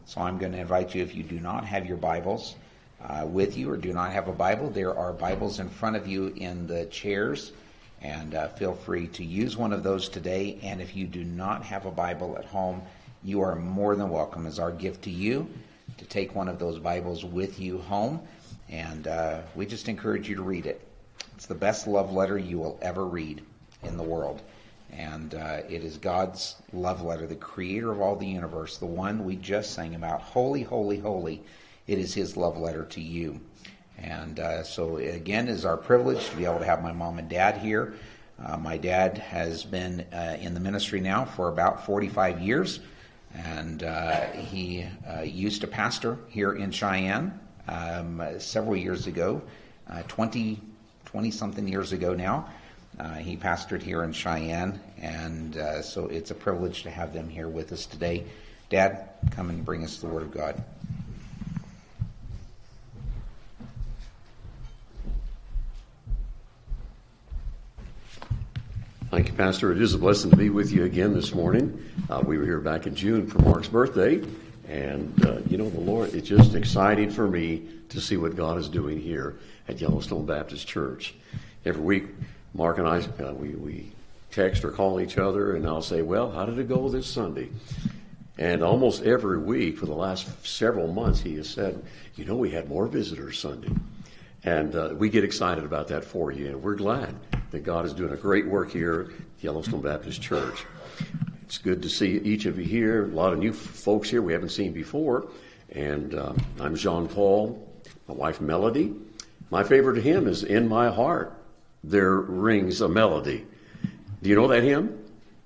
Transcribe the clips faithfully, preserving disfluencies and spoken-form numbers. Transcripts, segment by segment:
So I'm going to invite you, if you do not have your Bibles uh, with you or do not have a Bible, there are Bibles in front of you in the chairs, and uh, feel free to use one of those today. And if you do not have a Bible at home, you are more than welcome as our gift to you to take one of those Bibles with you home. And uh, we just encourage you to read it. It's the best love letter you will ever read in the world. And uh, it is God's love letter, the creator of all the universe, the one we just sang about. Holy, holy, holy. It is his love letter to you. And uh, so, again, it is our privilege to be able to have my mom and dad here. Uh, my dad has been uh, in the ministry now for about forty-five years. And uh, he uh, used to pastor here in Cheyenne um, several years ago, uh, twenty, twenty-something years ago now. Uh, he pastored here in Cheyenne, and uh, so it's a privilege to have them here with us today. Dad, come and bring us the Word of God. Thank you, Pastor. It is a blessing to be with you again this morning. Uh, we were here back in June for Mark's birthday, and uh, you know, the Lord, it's just exciting for me to see what God is doing here at Yellowstone Baptist Church. Every week, Mark and I, uh, we, we text or call each other, and I'll say, well, how did it go this Sunday? And almost every week for the last several months, he has said, you know, we had more visitors Sunday. And uh, we get excited about that for you, and we're glad that God is doing a great work here at Yellowstone Baptist Church. It's good to see each of you here. A lot of new folks here we haven't seen before. And uh, I'm Jean Paul, my wife Melody. My favorite hymn is In My Heart There Rings a Melody. Do you know that hymn?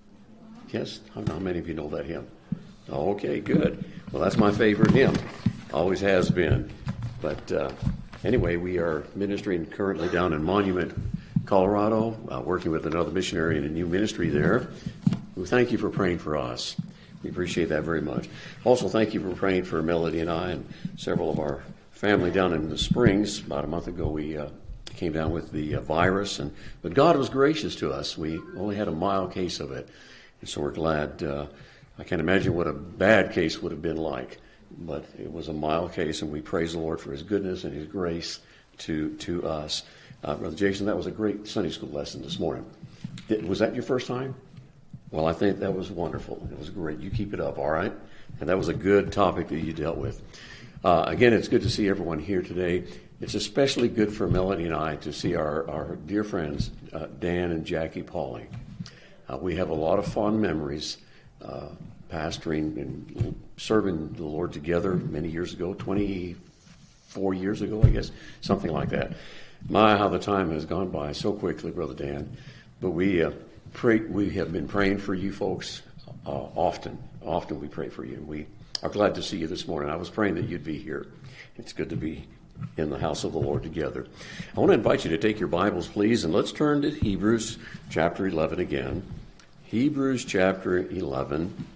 Yes? How many of you know that hymn? Oh, okay, good. Well, that's my favorite hymn. Always has been. But uh, anyway, we are ministering currently down in Monument, Colorado, uh, working with another missionary in a new ministry there. We thank you for praying for us. We appreciate that very much. Also, thank you for praying for Melody and I and several of our family down in the Springs. About a month ago, we uh, came down with the uh, virus, and but God was gracious to us. We only had a mild case of it, and so we're glad. Uh, I can't imagine what a bad case would have been like, but it was a mild case, and we praise the Lord for his goodness and his grace to to us. Uh, Brother Jason, that was a great Sunday school lesson this morning. Did, was that your first time? Well, I think that was wonderful. It was great. You keep it up, all right? And that was a good topic that you dealt with. Uh, again, it's good to see everyone here today. It's especially good for Melody and I to see our, our dear friends, uh, Dan and Jackie Pauling. Uh, we have a lot of fond memories uh, pastoring and serving the Lord together many years ago, twenty-four years ago, I guess, something like that. My, how the time has gone by so quickly, Brother Dan. But we uh, pray, we have been praying for you folks uh, often. Often we pray for you. And we are glad to see you this morning. I was praying that you'd be here. It's good to be in the house of the Lord together. I want to invite you to take your Bibles, please, and let's turn to Hebrews chapter eleven again. Hebrews chapter eleven.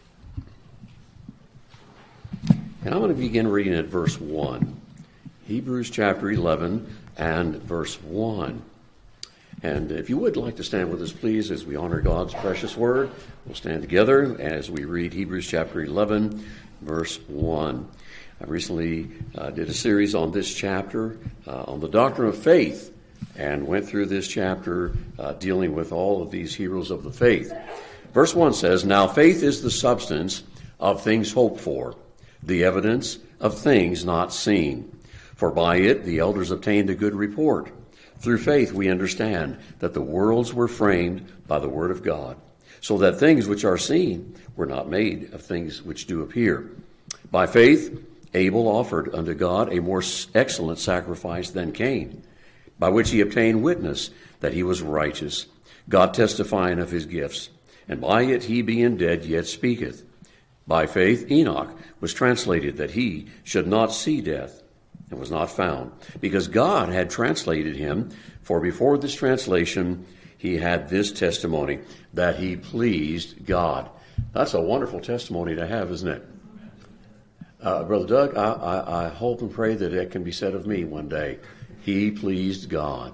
And I'm going to begin reading at verse one. Hebrews chapter eleven and verse one. And if you would like to stand with us, please, as we honor God's precious word, we'll stand together as we read Hebrews chapter eleven, verse one. I recently uh, did a series on this chapter, uh, on the doctrine of faith, and went through this chapter uh, dealing with all of these heroes of the faith. Verse one says, "Now faith is the substance of things hoped for, the evidence of things not seen. For by it the elders obtained a good report. Through faith we understand that the worlds were framed by the word of God, so that things which are seen were not made of things which do appear. By faith Abel offered unto God a more excellent sacrifice than Cain, by which he obtained witness that he was righteous, God testifying of his gifts. And by it he being dead yet speaketh. By faith Enoch was translated that he should not see death, and was not found, because God had translated him. For before this translation he had this testimony, that he pleased God." That's a wonderful testimony to have, isn't it? Uh, Brother Doug, I, I, I hope and pray that it can be said of me one day. He pleased God.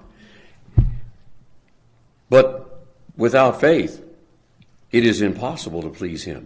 But without faith, it is impossible to please him.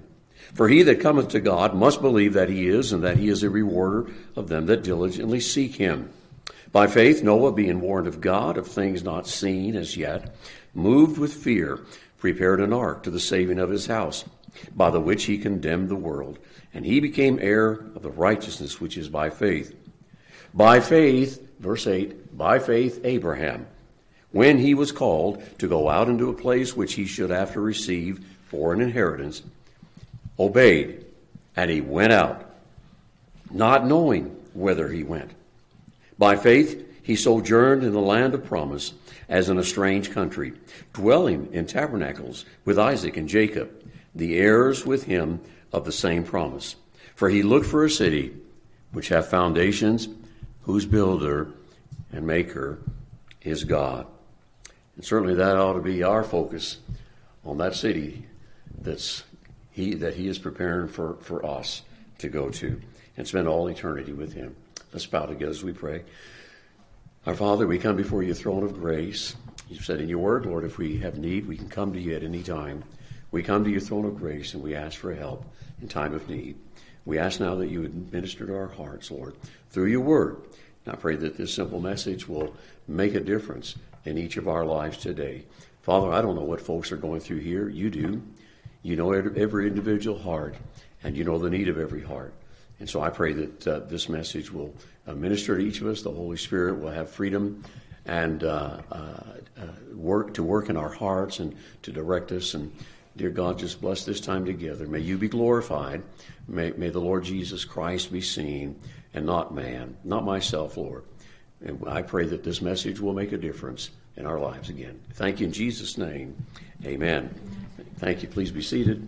For he that cometh to God must believe that he is, and that he is a rewarder of them that diligently seek him. By faith Noah, being warned of God of things not seen as yet, moved with fear, prepared an ark to the saving of his house, by the which he condemned the world, and he became heir of the righteousness which is by faith. By faith, verse eight, by faith Abraham, when he was called to go out into a place which he should after receive for an inheritance, obeyed, and he went out, not knowing whither he went. By faith he sojourned in the land of promise, as in a strange country, dwelling in tabernacles with Isaac and Jacob, the heirs with him of the same promise. For he looked for a city which hath foundations, whose builder and maker is God. And certainly that ought to be our focus, on that city that's he that he is preparing for, for us to go to and spend all eternity with him. Let's bow together as we pray. Our Father, we come before your throne of grace. You said in your word, Lord, if we have need, we can come to you at any time. We come to your throne of grace and we ask for help in time of need. We ask now that you would minister to our hearts, Lord, through your word. And I pray that this simple message will make a difference in each of our lives today. Father, I don't know what folks are going through here. You do. You know every individual heart, and you know the need of every heart. And so I pray that uh, this message will uh, minister to each of us. The Holy Spirit will have freedom and uh, uh, uh, work to work in our hearts and to direct us. And dear God, just bless this time together. May you be glorified. May, may the Lord Jesus Christ be seen and not man, not myself, Lord. And I pray that this message will make a difference in our lives again. Thank you in Jesus' name. Amen. Thank you. Please be seated.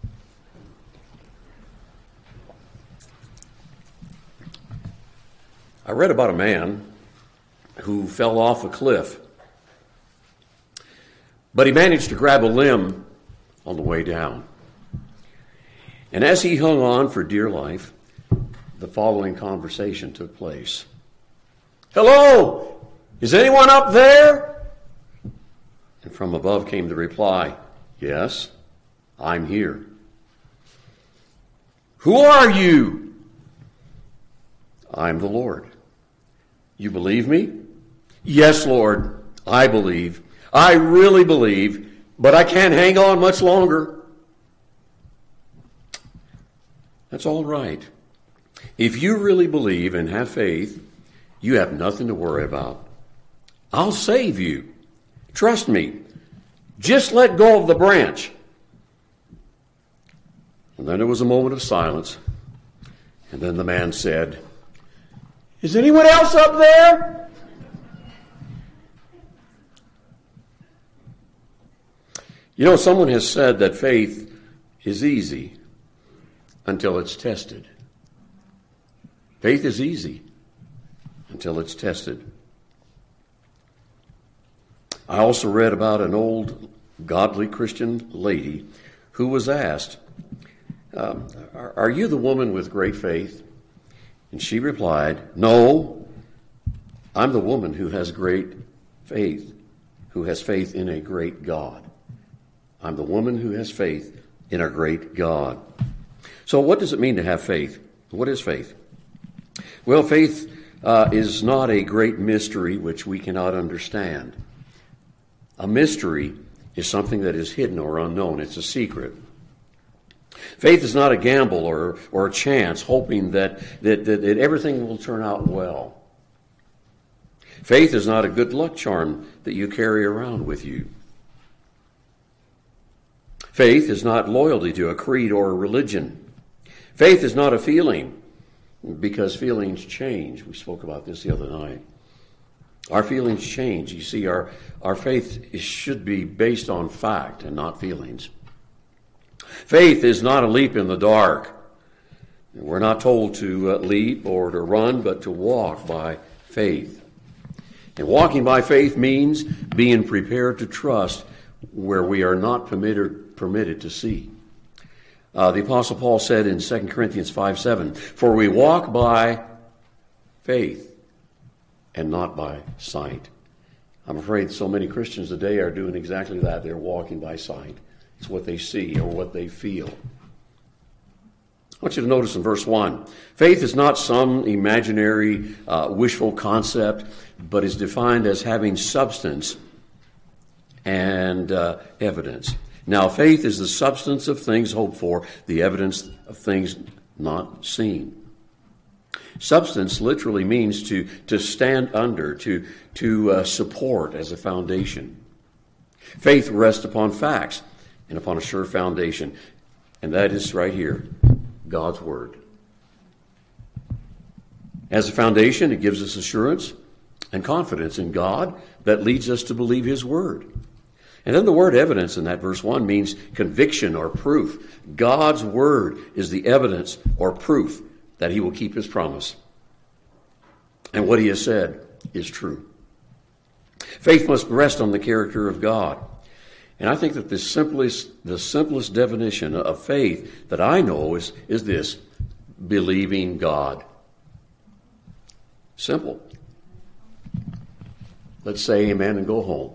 I read about a man who fell off a cliff, but he managed to grab a limb on the way down. And as he hung on for dear life, the following conversation took place. "Hello, is anyone up there?" And from above came the reply, "Yes, I'm here." "Who are you?" "I'm the Lord." "You believe me?" "Yes, Lord, I believe. I really believe, but I can't hang on much longer." That's all right. If you really believe and have faith, you have nothing to worry about. I'll save you. Trust me. Just let go of the branch. And then there was a moment of silence. And then the man said, "Is anyone else up there?" You know, someone has said that faith is easy until it's tested. Faith is easy until it's tested. I also read about an old godly Christian lady who was asked, um, are, are you the woman with great faith? And she replied, "No, I'm the woman who has great faith, who has faith in a great God. I'm the woman who has faith in a great God." So what does it mean to have faith? What is faith? Well, faith uh, is not a great mystery which we cannot understand. A mystery is something that is hidden or unknown. It's a secret. Faith is not a gamble or, or a chance, hoping that, that, that, that everything will turn out well. Faith is not a good luck charm that you carry around with you. Faith is not loyalty to a creed or a religion. Faith is not a feeling, because feelings change. We spoke about this the other night. Our feelings change. You see, our, our faith should be based on fact and not feelings. Faith is not a leap in the dark. We're not told to uh, leap or to run, but to walk by faith. And walking by faith means being prepared to trust where we are not permitted, permitted to see. Uh, the Apostle Paul said in Second Corinthians five seven, "For we walk by faith and not by sight." I'm afraid so many Christians today are doing exactly that. They're walking by sight. It's what they see or what they feel. I want you to notice in verse one, faith is not some imaginary, uh, wishful concept, but is defined as having substance and uh, evidence. Now, faith is the substance of things hoped for, the evidence of things not seen. Substance literally means to, to stand under, to, to uh, support as a foundation. Faith rests upon facts and upon a sure foundation, and that is right here, God's Word. As a foundation, it gives us assurance and confidence in God that leads us to believe His Word. And then the word evidence in that verse one means conviction or proof. God's Word is the evidence or proof that He will keep His promise. And what He has said is true. Faith must rest on the character of God. And I think that the simplest, the simplest definition of faith that I know is, is this: believing God. Simple. Let's say amen and go home.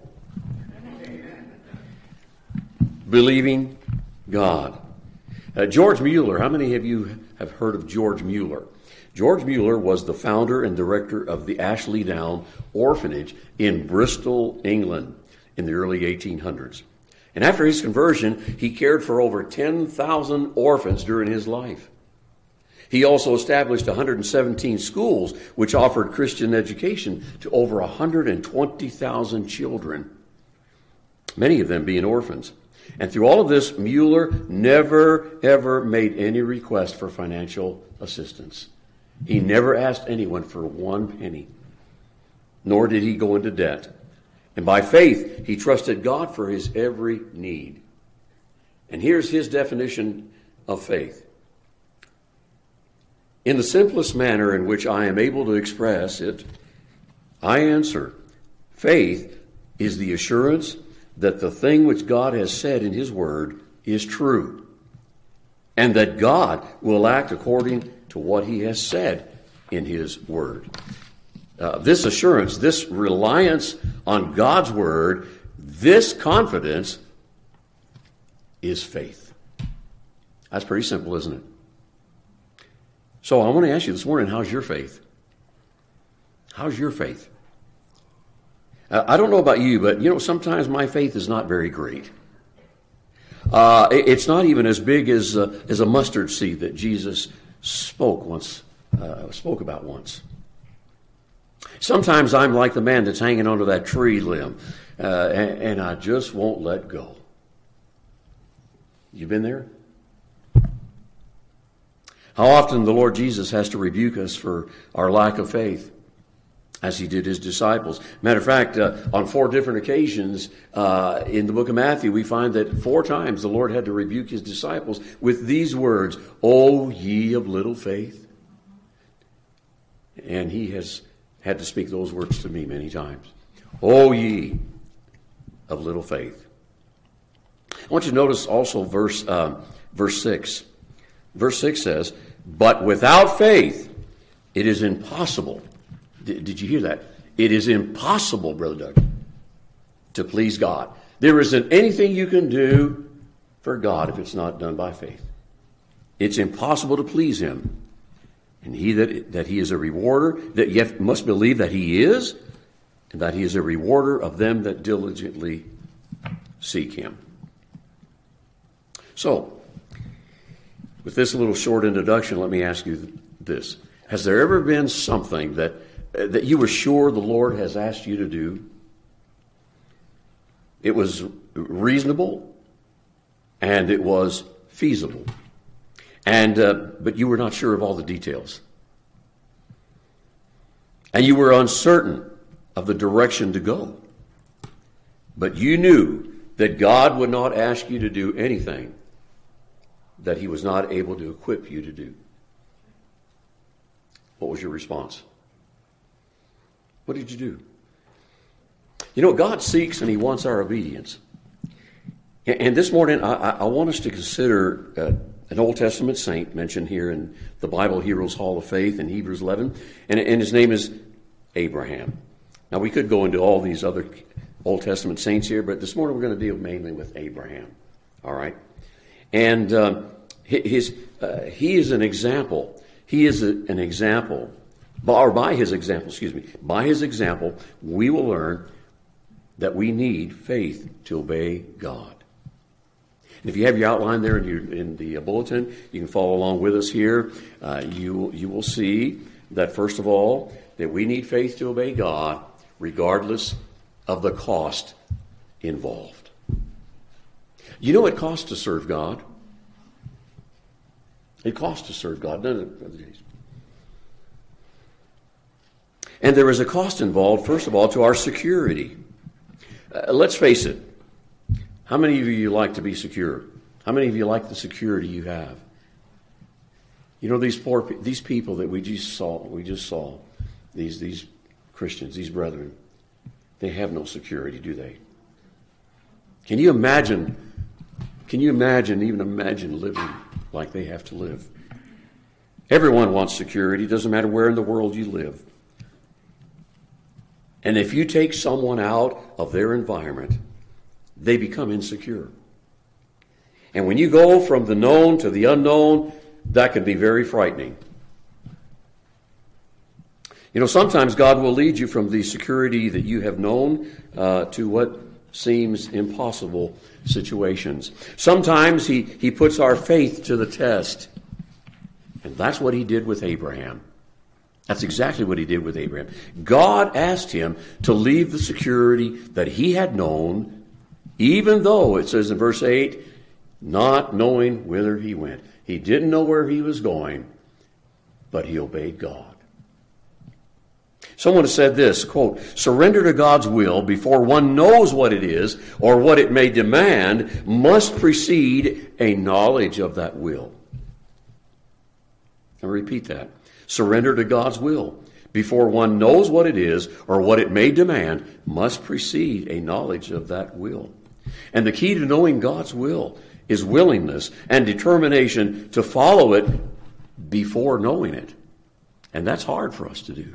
Believing God. Uh, George Mueller, how many of you have heard of George Mueller? George Mueller was the founder and director of the Ashley Down Orphanage in Bristol, England in the early eighteen hundreds. And after his conversion, he cared for over ten thousand orphans during his life. He also established one hundred seventeen schools which offered Christian education to over one hundred twenty thousand children, many of them being orphans. And through all of this, Mueller never, ever made any request for financial assistance. He never asked anyone for one penny, nor did he go into debt. And by faith, he trusted God for his every need. And here's his definition of faith. In the simplest manner in which I am able to express it, I answer, faith is the assurance that the thing which God has said in His Word is true, and that God will act according to what He has said in His Word. Uh, this assurance, this reliance on God's Word, this confidence is faith. That's pretty simple, isn't it? So I want to ask you this morning, how's your faith? How's your faith? Uh, I don't know about you, but, you know, sometimes my faith is not very great. Uh, it, it's not even as big as, uh, as a mustard seed that Jesus spoke once, uh, spoke about once. Sometimes I'm like the man that's hanging onto that tree limb, uh, and, and I just won't let go. You been there? How often the Lord Jesus has to rebuke us for our lack of faith, as He did His disciples. Matter of fact, uh, on four different occasions uh, in the book of Matthew, we find that four times the Lord had to rebuke His disciples with these words, "O ye of little faith." And He has had to speak those words to me many times. "O ye of little faith." I want you to notice also verse, uh, verse six. Verse six says, "But without faith it is impossible." Did you hear that? It is impossible, Brother Doug, to please God. There isn't anything you can do for God if it's not done by faith. It's impossible to please Him. And he that, that He is a rewarder, that you have, must believe that He is, and that He is a rewarder of them that diligently seek Him. So, with this little short introduction, let me ask you this. Has there ever been something that that you were sure the Lord has asked you to do? It was reasonable and it was feasible, and uh, but you were not sure of all the details, and you were uncertain of the direction to go, but you knew that God would not ask you to do anything that He was not able to equip you to do. What was your response? What did you do? You know, God seeks and He wants our obedience. And this morning, I, I want us to consider uh, an Old Testament saint mentioned here in the Bible Heroes Hall of Faith in Hebrews eleven, and, and his name is Abraham. Now, we could go into all these other Old Testament saints here, but this morning we're going to deal mainly with Abraham. All right? And uh, his uh, he is an example. He is a, an example. Or by his example, excuse me, by his example, we will learn that we need faith to obey God. And if you have your outline there in, your, in the bulletin, you can follow along with us here. Uh, you, you will see that, first of all, that we need faith to obey God regardless of the cost involved. You know it costs to serve God? It costs to serve God, doesn't it, Brother Jason? And there is a cost involved, first of all, to our security. Uh, let's face it. How many of you like to be secure? How many of you like the security you have? You know, these poor, these people that we just saw, we just saw, these these Christians, these brethren, they have no security, do they? Can you imagine? Can you imagine, even imagine living like they have to live? Everyone wants security. It doesn't matter where in the world you live. And if you take someone out of their environment, they become insecure. And when you go from the known to the unknown, that can be very frightening. You know, sometimes God will lead you from the security that you have known uh, to what seems impossible situations. Sometimes he, he puts our faith to the test. And that's what he did with Abraham. That's exactly what he did with Abraham. God asked him to leave the security that he had known, even though, it says in verse eight, not knowing whither he went. He didn't know where he was going, but he obeyed God. Someone has said this, quote, surrender to God's will before one knows what it is or what it may demand must precede a knowledge of that will. I'll repeat that. Surrender to God's will before one knows what it is or what it may demand must precede a knowledge of that will. And the key to knowing God's will is willingness and determination to follow it before knowing it. And that's hard for us to do.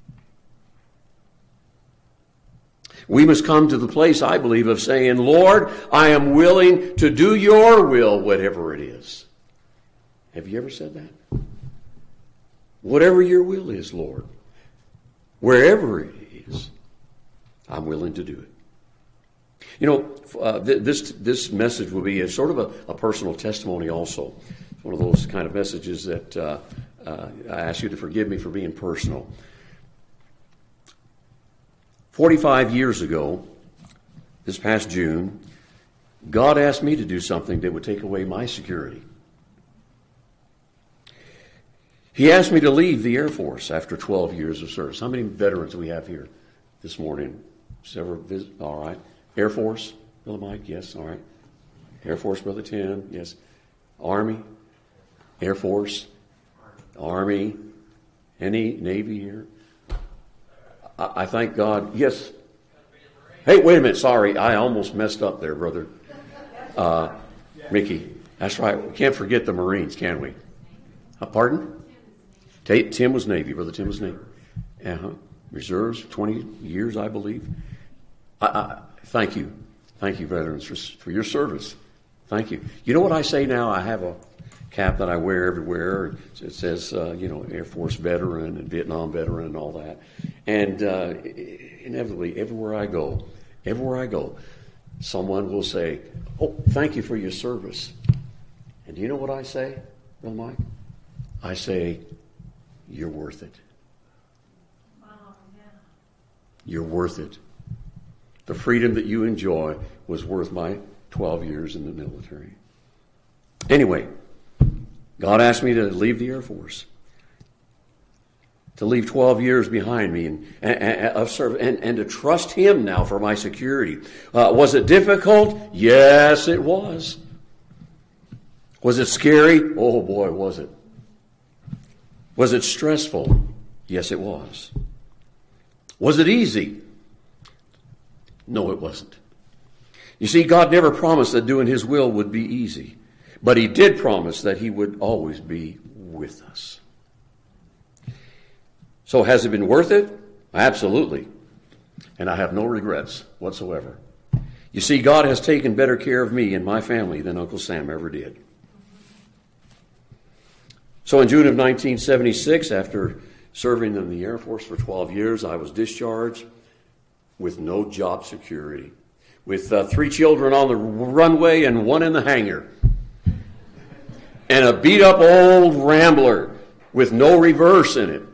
We must come to the place, I believe, of saying, Lord, I am willing to do your will, whatever it is. Have you ever said that? Whatever your will is, Lord, wherever it is, I'm willing to do it. You know, uh, th- this this message will be a sort of a, a personal testimony also. It's one of those kind of messages that uh, uh, I ask you to forgive me for being personal. Forty-five years ago, this past June, God asked me to do something that would take away my security. He asked me to leave the Air Force after twelve years of service. How many veterans do we have here this morning? Several visit. All right. Air Force, Brother Mike, yes, all right. Air Force, Brother Tim, yes. Army, Air Force, Army, any Navy here? I, I thank God. Yes. Hey, wait a minute. Sorry, I almost messed up there, Brother uh, Mickey. That's right. We can't forget the Marines, can we? Uh, pardon? Tim was Navy. Brother Tim was Navy. Uh-huh. Reserves, twenty years, I believe. I, I, thank you. Thank you, veterans, for, for your service. Thank you. You know what I say now? I have a cap that I wear everywhere. It says, uh, you know, Air Force veteran and Vietnam veteran and all that. And uh, inevitably, everywhere I go, everywhere I go, someone will say, oh, thank you for your service. And do you know what I say, Brother Mike? I say, you're worth it. Wow, yeah. You're worth it. The freedom that you enjoy was worth my twelve years in the military. Anyway, God asked me to leave the Air Force, to leave twelve years behind me and, and, and, and, and to trust Him now for my security. Uh, was it difficult? Yes, it was. Was it scary? Oh boy, was it. Was it stressful? Yes, it was. Was it easy? No, it wasn't. You see, God never promised that doing His will would be easy, but He did promise that He would always be with us. So has it been worth it? Absolutely. And I have no regrets whatsoever. You see, God has taken better care of me and my family than Uncle Sam ever did. So in June of nineteen seventy-six, after serving in the Air Force for twelve years, I was discharged with no job security, with uh, three children on the runway and one in the hangar, and a beat-up old Rambler with no reverse in it.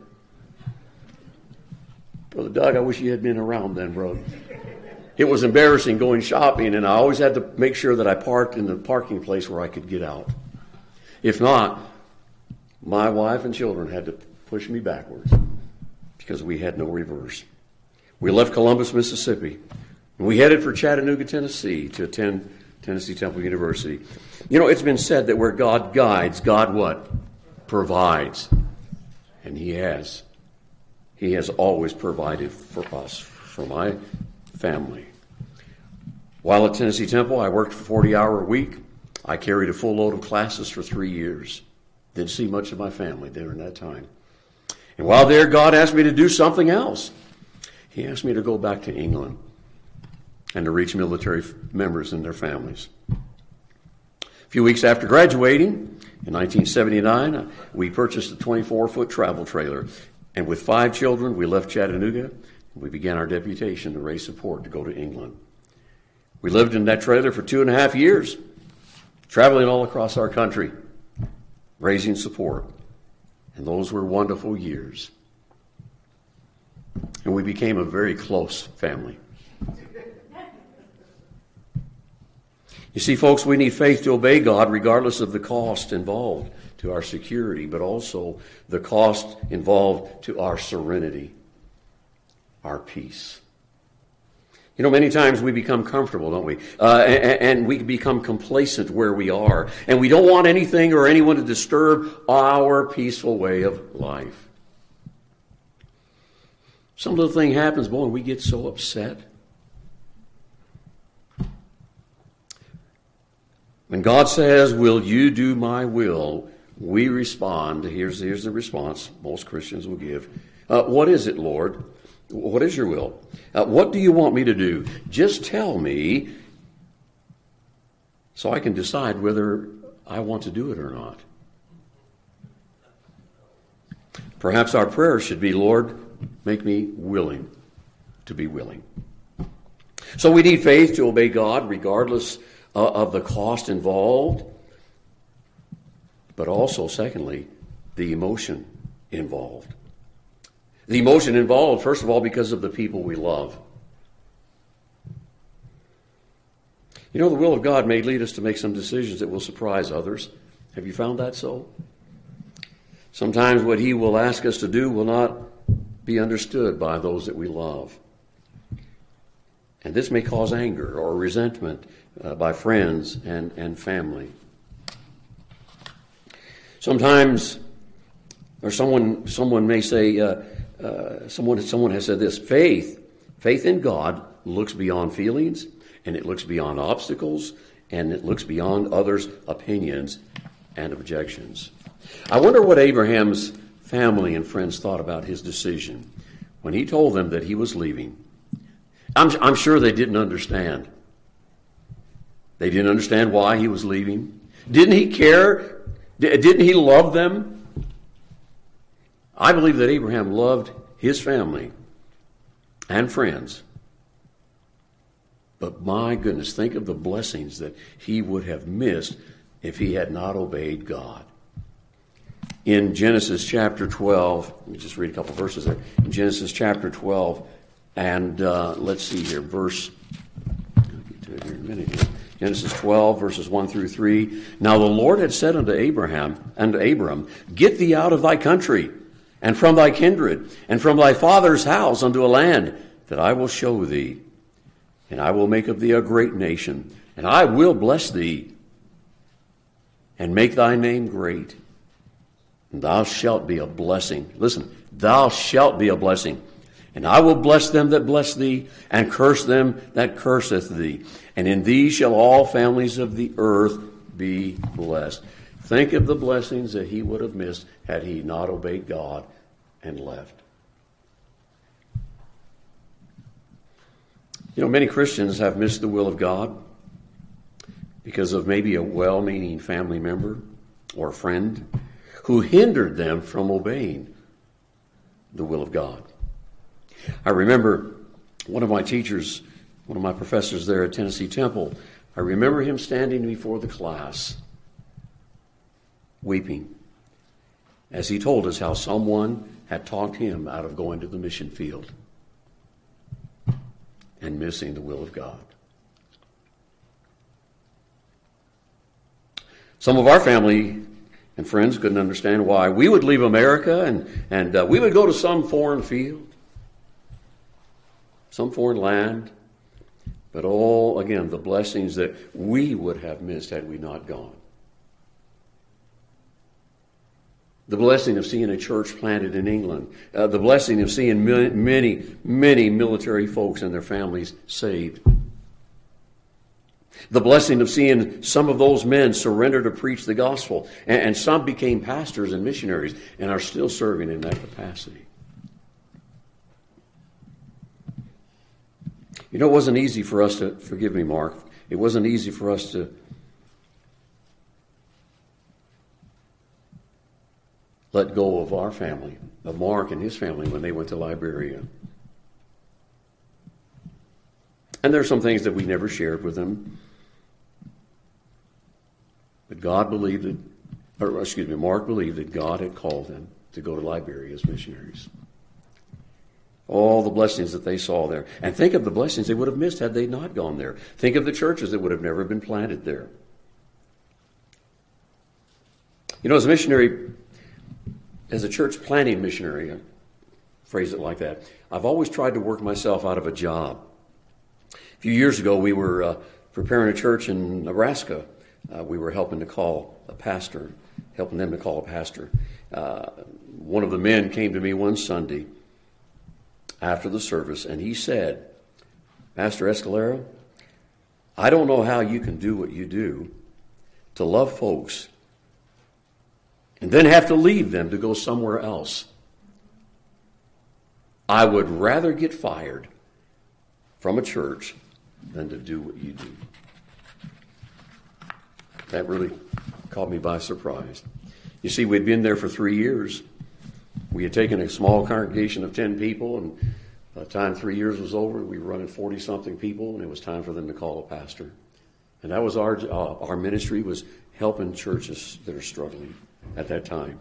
Brother Doug, I wish you had been around then, bro. It was embarrassing going shopping, and I always had to make sure that I parked in the parking place where I could get out. If not, my wife and children had to push me backwards because we had no reverse. We left Columbus, Mississippi, and we headed for Chattanooga, Tennessee to attend Tennessee Temple University. You know, it's been said that where God guides, God what? Provides. And He has. He has always provided for us, for my family. While at Tennessee Temple, I worked a forty-hour week. I carried a full load of classes for three years. Didn't see much of my family during that time. And while there, God asked me to do something else. He asked me to go back to England and to reach military members and their families. A few weeks after graduating, in nineteen seventy-nine, we purchased a twenty-four foot travel trailer. And with five children, we left Chattanooga. We began our deputation to raise support to go to England. We lived in that trailer for two and a half years, traveling all across our country, raising support. And those were wonderful years. And we became a very close family. You see, folks, we need faith to obey God regardless of the cost involved to our security, but also the cost involved to our serenity, our peace. You know, many times we become comfortable, don't we? Uh, and, and we become complacent where we are. And we don't want anything or anyone to disturb our peaceful way of life. Some little thing happens, boy, and we get so upset. When God says, "Will you do my will?" we respond. Here's, here's the response most Christians will give. Uh, what is it, Lord? What is your will? Uh, what do you want me to do? Just tell me so I can decide whether I want to do it or not. Perhaps our prayer should be, Lord, make me willing to be willing. So we need faith to obey God regardless uh, of the cost involved, but also, secondly, the emotion involved. The emotion involved, first of all, because of the people we love. You know, the will of God may lead us to make some decisions that will surprise others. Have you found that so? Sometimes what He will ask us to do will not be understood by those that we love. And this may cause anger or resentment uh, by friends and, and family. Sometimes, or someone someone may say, uh, uh, someone someone has said this: faith, faith in God looks beyond feelings, and it looks beyond obstacles, and it looks beyond others' opinions and objections. I wonder what Abraham's family and friends thought about his decision when he told them that he was leaving. I'm, I'm sure they didn't understand. They didn't understand why he was leaving. Didn't he care? Didn't he love them? I believe that Abraham loved his family and friends. But my goodness, think of the blessings that he would have missed if he had not obeyed God. In Genesis chapter twelve, let me just read a couple verses there. In Genesis chapter twelve, and uh, let's see here, verse, I'll get to it here in a minute here. Genesis twelve, verses one through three. Now the Lord had said unto Abraham, unto Abram, Get thee out of thy country, and from thy kindred, and from thy father's house unto a land that I will show thee. And I will make of thee a great nation, and I will bless thee, and make thy name great. And thou shalt be a blessing. Listen, thou shalt be a blessing. And I will bless them that bless thee, and curse them that curseth thee. And in thee shall all families of the earth be blessed. Think of the blessings that he would have missed had he not obeyed God and left. You know, many Christians have missed the will of God because of maybe a well-meaning family member or friend who hindered them from obeying the will of God. I remember one of my teachers, one of my professors there at Tennessee Temple, I remember him standing before the class, weeping, as he told us how someone had talked him out of going to the mission field and missing the will of God. Some of our family and friends couldn't understand why we would leave America and, and uh, we would go to some foreign field, some foreign land, but all, again, the blessings that we would have missed had we not gone. The blessing of seeing a church planted in England. Uh, the blessing of seeing many, many military folks and their families saved. The blessing of seeing some of those men surrender to preach the gospel. And, and some became pastors and missionaries and are still serving in that capacity. You know, it wasn't easy for us to, forgive me, Mark, it wasn't easy for us to let go of our family, of Mark and his family when they went to Liberia. And there are some things that we never shared with them. But God believed it, or excuse me, Mark believed that God had called them to go to Liberia as missionaries. All the blessings that they saw there. And think of the blessings they would have missed had they not gone there. Think of the churches that would have never been planted there. You know, as a missionary, as a church planting missionary, I phrase it like that, I've always tried to work myself out of a job. A few years ago, we were uh, preparing a church in Nebraska. Uh, we were helping to call a pastor, helping them to call a pastor. Uh, one of the men came to me one Sunday after the service, and he said, Pastor Escalera, I don't know how you can do what you do to love folks and then have to leave them to go somewhere else. I would rather get fired from a church than to do what you do. That really caught me by surprise. You see, we'd been there for three years. We had taken a small congregation of ten people, and by the time three years was over, we were running forty-something people, and it was time for them to call a pastor. And that was our uh, our ministry, was helping churches that are struggling at that time.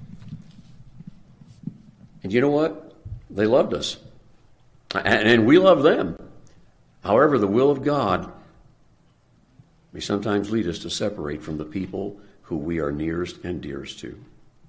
And you know what? They loved us. And, and we loved them. However, the will of God may sometimes lead us to separate from the people who we are nearest and dearest to.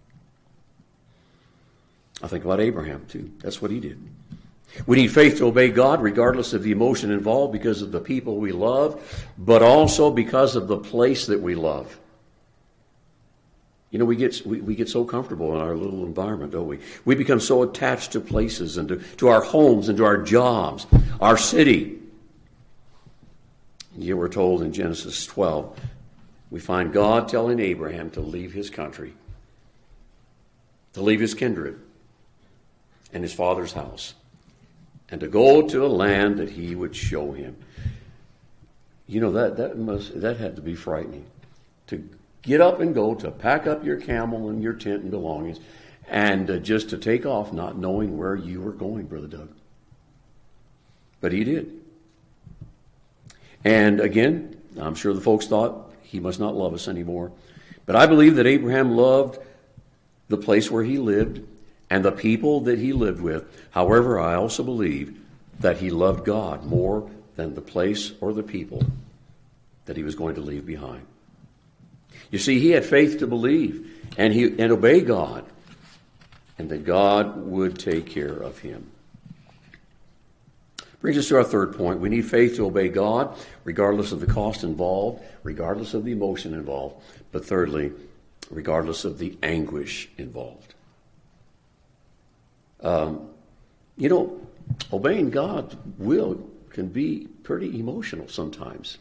I think about Abraham, too. That's what he did. We need faith to obey God regardless of the emotion involved because of the people we love, but also because of the place that we love. You know, we get we, we get so comfortable in our little environment, don't we? We become so attached to places and to, to our homes and to our jobs, our city. And yet we're told in Genesis twelve, we find God telling Abraham to leave his country, to leave his kindred and his father's house, and to go to a land that he would show him. You know, that that must that had to be frightening. To get up and go, to pack up your camel and your tent and belongings, and uh, just to take off not knowing where you were going, Brother Doug. But he did. And again, I'm sure the folks thought he must not love us anymore. But I believe that Abraham loved the place where he lived and the people that he lived with. However, I also believe that he loved God more than the place or the people that he was going to leave behind. You see, he had faith to believe and he and obey God, and that God would take care of him. Brings us to our third point. We need faith to obey God, regardless of the cost involved, regardless of the emotion involved, but thirdly, regardless of the anguish involved. Um, you know, obeying God's will can be pretty emotional sometimes.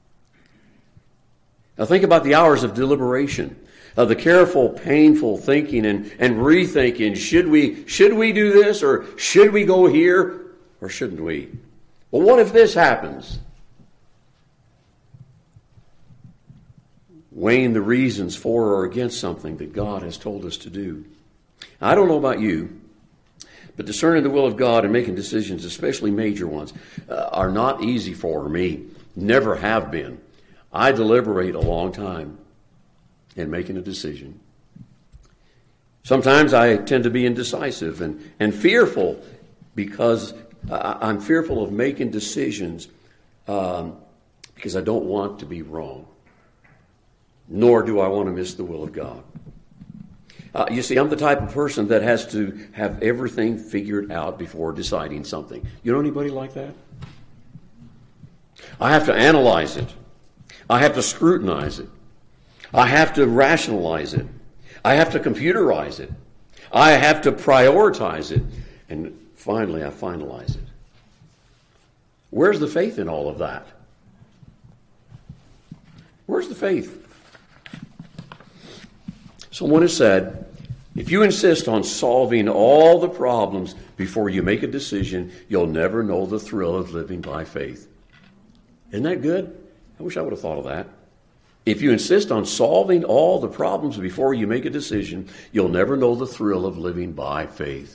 Now think about the hours of deliberation, of the careful, painful thinking and, and rethinking. Should we, should we do this, or should we go here, or shouldn't we? Well, what if this happens? weighing the reasons for or against something that God has told us to do. I don't know about you, but discerning the will of God and making decisions, especially major ones, uh, are not easy for me. Never have been. I deliberate a long time in making a decision. Sometimes I tend to be indecisive and, and fearful because I'm fearful of making decisions um, because I don't want to be wrong, nor do I want to miss the will of God. Uh, you see, I'm the type of person that has to have everything figured out before deciding something. You know anybody like that? I have to analyze it. I have to scrutinize it. I have to rationalize it. I have to computerize it. I have to prioritize it. And finally, I finalize it. Where's the faith in all of that? Where's the faith? Someone has said, if you insist on solving all the problems before you make a decision, you'll never know the thrill of living by faith. Isn't that good? I wish I would have thought of that. If you insist on solving all the problems before you make a decision, you'll never know the thrill of living by faith.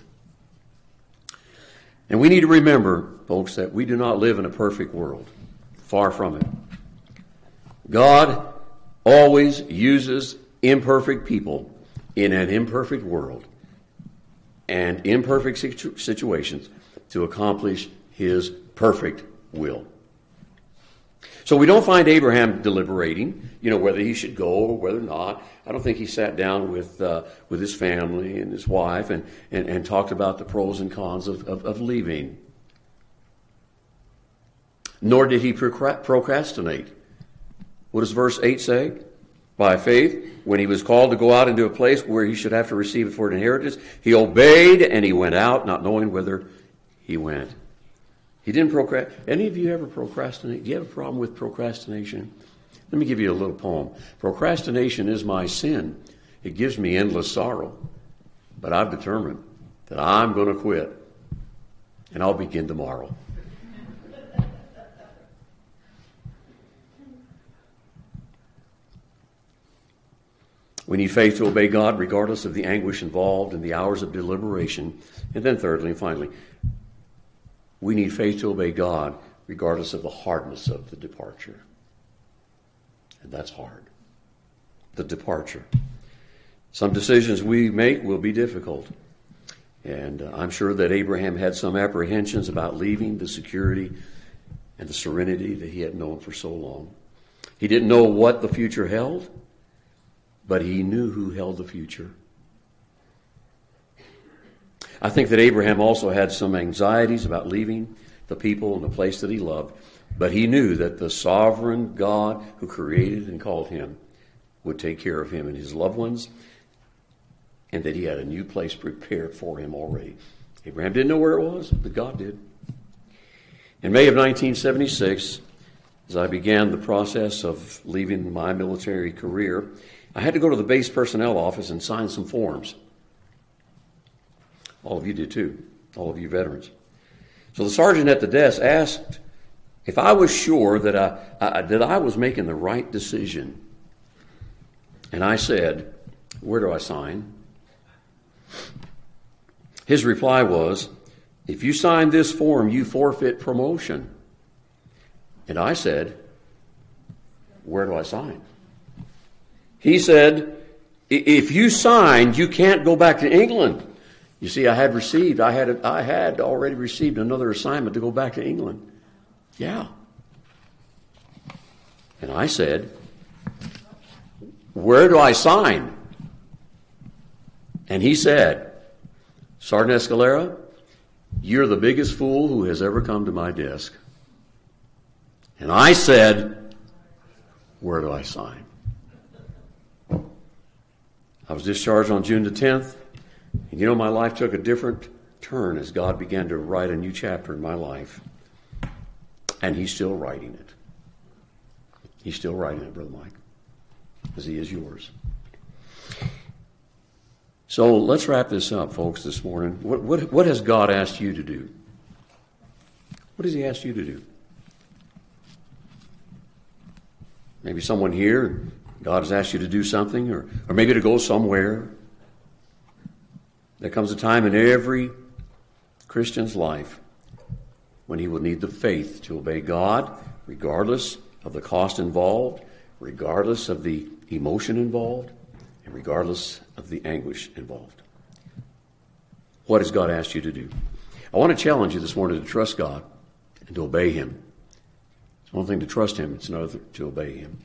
And we need to remember, folks, that we do not live in a perfect world. Far from it. God always uses imperfect people in an imperfect world and imperfect situ- situations to accomplish His perfect will. So we don't find Abraham deliberating, you know, whether he should go or whether not. I don't think he sat down with uh, with his family and his wife and, and, and talked about the pros and cons of, of, of leaving. Nor did he procrastinate. What does verse eight say? By faith, when he was called to go out into a place where he should have to receive it for an inheritance, he obeyed and he went out, not knowing whither he went. He didn't procrastinate. Any of you ever procrastinate? Do you have a problem with procrastination? Let me give you a little poem. Procrastination is my sin. It gives me endless sorrow. But I've determined that I'm going to quit. And I'll begin tomorrow. We need faith to obey God regardless of the anguish involved and the hours of deliberation. And then thirdly and finally, we need faith to obey God regardless of the hardness of the departure. And that's hard. The departure. Some decisions we make will be difficult. And uh, I'm sure that Abraham had some apprehensions about leaving the security and the serenity that he had known for so long. He didn't know what the future held, but he knew who held the future. I think that Abraham also had some anxieties about leaving the people and the place that he loved, but he knew that the sovereign God who created and called him would take care of him and his loved ones, and that he had a new place prepared for him already. Abraham didn't know where it was, but God did. In May of nineteen seventy-six, as I began the process of leaving my military career, I had to go to the base personnel office and sign some forms. All of you did too, all of you veterans. So the sergeant at the desk asked if I was sure that I, I, that I was making the right decision. And I said, where do I sign? His reply was, if you sign this form, you forfeit promotion. And I said, where do I sign? He said, if you signed, you can't go back to England. You see, I had received, I had, I had already received another assignment to go back to England. Yeah. And I said, where do I sign? And he said, Sergeant Escalera, you're the biggest fool who has ever come to my desk. And I said, where do I sign? I was discharged on June the tenth. And you know, my life took a different turn as God began to write a new chapter in my life. And He's still writing it. He's still writing it, Brother Mike, as He is yours. So let's wrap this up, folks, this morning. What, what, what has God asked you to do? What has He asked you to do? Maybe someone here, God has asked you to do something, or, or maybe to go somewhere. There comes a time in every Christian's life when he will need the faith to obey God, regardless of the cost involved, regardless of the emotion involved, and regardless of the anguish involved. What has God asked you to do? I want to challenge you this morning to trust God and to obey Him. It's one thing to trust Him, it's another to obey Him.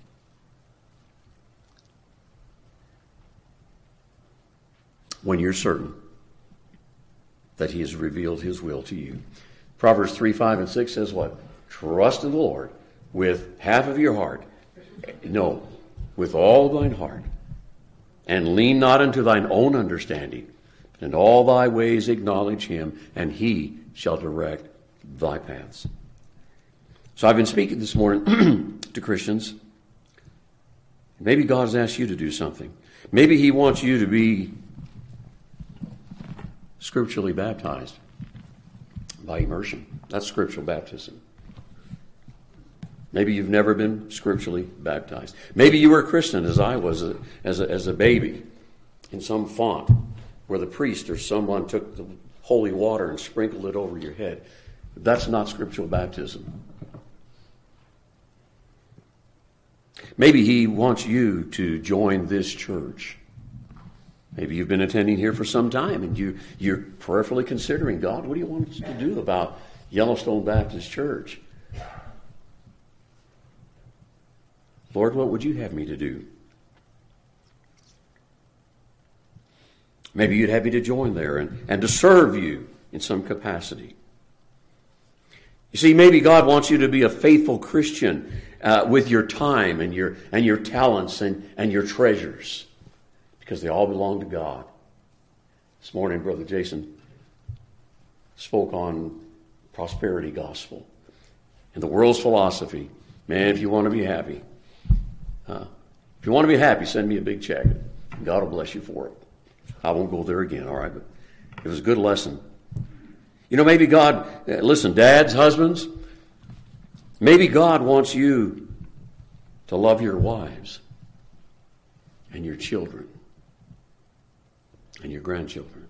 When you're certain that He has revealed His will to you. Proverbs three, five, and six says what? Trust in the Lord with half of your heart. No, with all thine heart. And lean not unto thine own understanding. But in all thy ways acknowledge Him, and He shall direct thy paths. So I've been speaking this morning to Christians. Maybe God has asked you to do something. Maybe He wants you to be scripturally baptized by immersion. That's scriptural baptism. Maybe you've never been scripturally baptized. Maybe you were a Christian as I was a, as, a, as a baby in some font where the priest or someone took the holy water and sprinkled it over your head. That's not scriptural baptism. Maybe He wants you to join this church. Maybe you've been attending here for some time and you, you're prayerfully considering, God, what do you want us to do about Yellowstone Baptist Church? Lord, what would you have me to do? Maybe you'd have me to join there and, and to serve you in some capacity. You see, maybe God wants you to be a faithful Christian uh, with your time and your and your talents and, and your treasures, because they all belong to God. This morning, Brother Jason spoke on prosperity gospel and the world's philosophy. Man, if you want to be happy, uh, if you want to be happy, send me a big check. God will bless you for it. I won't go there again, all right? But it was a good lesson. You know, maybe God, listen, dads, husbands, maybe God wants you to love your wives and your children and your grandchildren.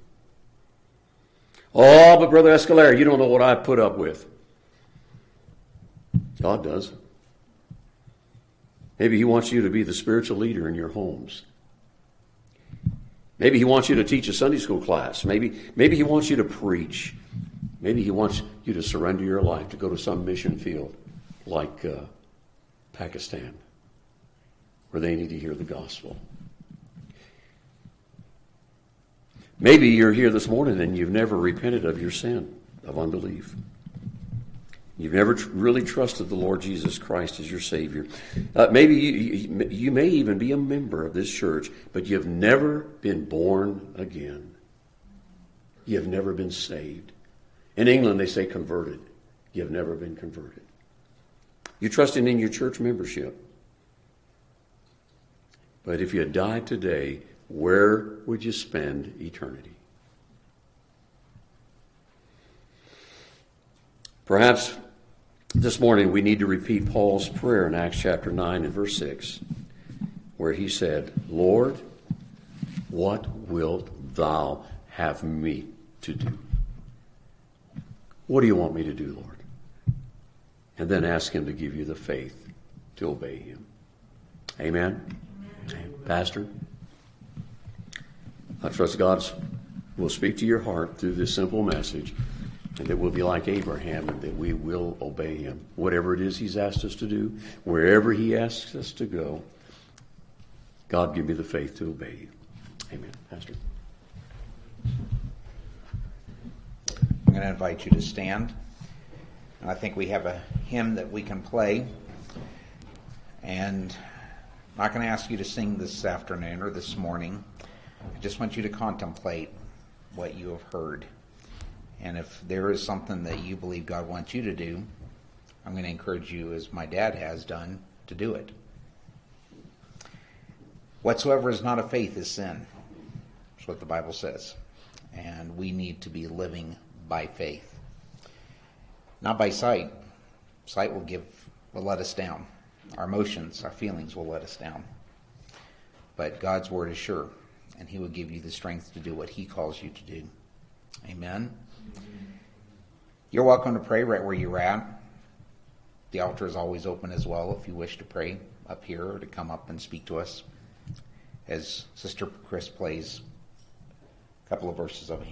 Oh, but Brother Escalera, you don't know what I put up with. God does. Maybe He wants you to be the spiritual leader in your homes. Maybe He wants you to teach a Sunday school class. Maybe, maybe He wants you to preach. Maybe He wants you to surrender your life to go to some mission field like uh, Pakistan, where they need to hear the gospel. Maybe you're here this morning and you've never repented of your sin of unbelief. You've never tr- really trusted the Lord Jesus Christ as your Savior. Uh, maybe you, you, you may even be a member of this church, but you've never been born again. You've never been saved. In England, they say converted. You've never been converted. You're trusting in your church membership. But if you died today, where would you spend eternity? Perhaps this morning we need to repeat Paul's prayer in Acts chapter nine and verse six, where he said, Lord, what wilt thou have me to do? What do you want me to do, Lord? And then ask Him to give you the faith to obey Him. Amen? Amen. Pastor, I trust God will speak to your heart through this simple message, and that we'll be like Abraham, and that we will obey Him. Whatever it is He's asked us to do, wherever He asks us to go, God give me the faith to obey You. Amen. Pastor. I'm going to invite you to stand. I think we have a hymn that we can play. And I'm not going to ask you to sing this afternoon or this morning. I just want you to contemplate what you have heard. And if there is something that you believe God wants you to do, I'm going to encourage you, as my dad has done, to do it. Whatsoever is not of faith is sin. That's what the Bible says. And we need to be living by faith. Not by sight. Sight will give will let us down. Our emotions, our feelings will let us down. but God's word is sure, and he will give you the strength to do what he calls you to do. Amen. You're welcome to pray right where you're at. The altar is always open as well if you wish to pray up here or to come up and speak to us as Sister Chris plays a couple of verses of a hymn.